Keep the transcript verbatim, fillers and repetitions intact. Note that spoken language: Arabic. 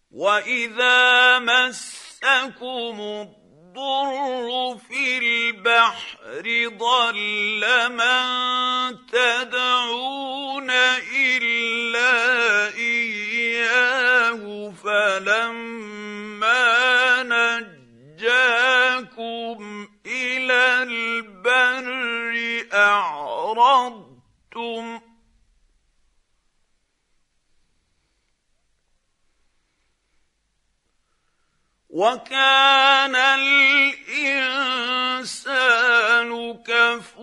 وإذا مسكم الضر في البحر ضل من تدعون إلا إياه فلما نجاكم إلى البر أعرضتم وكان الإنسان كفورا